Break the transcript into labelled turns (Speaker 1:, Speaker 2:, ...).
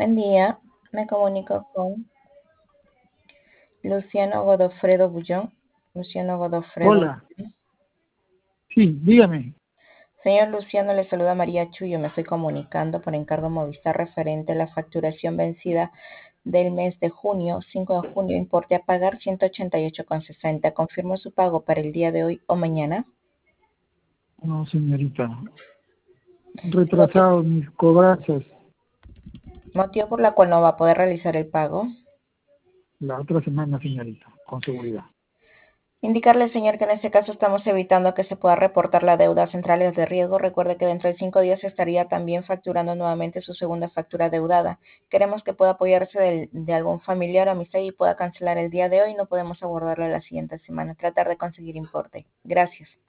Speaker 1: Buen día, me comunico con Luciano Godofredo Bullón. Luciano Godofredo
Speaker 2: Hola,
Speaker 1: Bullón.
Speaker 2: sí, dígame.
Speaker 1: Señor Luciano, le saluda María Chuyo. Me estoy comunicando por encargo Movistar referente a la facturación vencida del mes de junio, 5 de junio, importe a pagar 188,60. ¿Confirmo su pago para el día de hoy o mañana?
Speaker 2: No, señorita. Retrasado mis cobranzas.
Speaker 1: Motivo por la cual no va a poder realizar el pago.
Speaker 2: La otra semana, señorita, con seguridad.
Speaker 1: Indicarle, señor, que en este caso estamos evitando que se pueda reportar la deuda a centrales de riesgo. Recuerde que dentro de 5 días estaría también facturando nuevamente su segunda factura deudada. Queremos que pueda apoyarse de algún familiar o amistad y pueda cancelar el día de hoy. No podemos abordarlo la siguiente semana. Tratar de conseguir importe. Gracias.